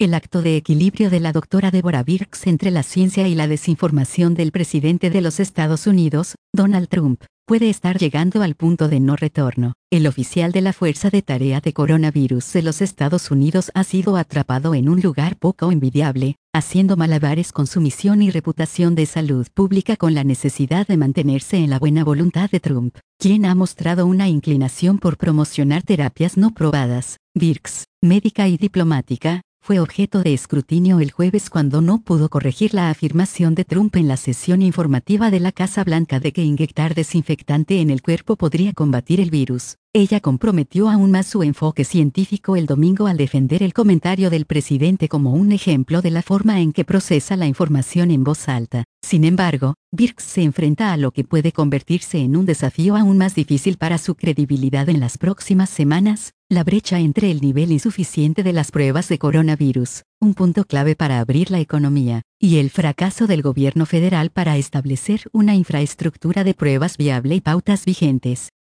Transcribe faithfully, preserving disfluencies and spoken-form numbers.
El acto de equilibrio de la doctora Deborah Birx entre la ciencia y la desinformación del presidente de los Estados Unidos, Donald Trump, puede estar llegando al punto de no retorno. El oficial de la Fuerza de Tarea de Coronavirus de los Estados Unidos ha sido atrapado en un lugar poco envidiable, haciendo malabares con su misión y reputación de salud pública con la necesidad de mantenerse en la buena voluntad de Trump, quien ha mostrado una inclinación por promocionar terapias no probadas. Birx, médica y diplomática, fue objeto de escrutinio el jueves cuando no pudo corregir la afirmación de Trump en la sesión informativa de la Casa Blanca de que inyectar desinfectante en el cuerpo podría combatir el virus. Ella comprometió aún más su enfoque científico el domingo al defender el comentario del presidente como un ejemplo de la forma en que procesa la información en voz alta. Sin embargo, Birx se enfrenta a lo que puede convertirse en un desafío aún más difícil para su credibilidad en las próximas semanas: la brecha entre el nivel insuficiente de las pruebas de coronavirus, un punto clave para abrir la economía, y el fracaso del gobierno federal para establecer una infraestructura de pruebas viable y pautas vigentes.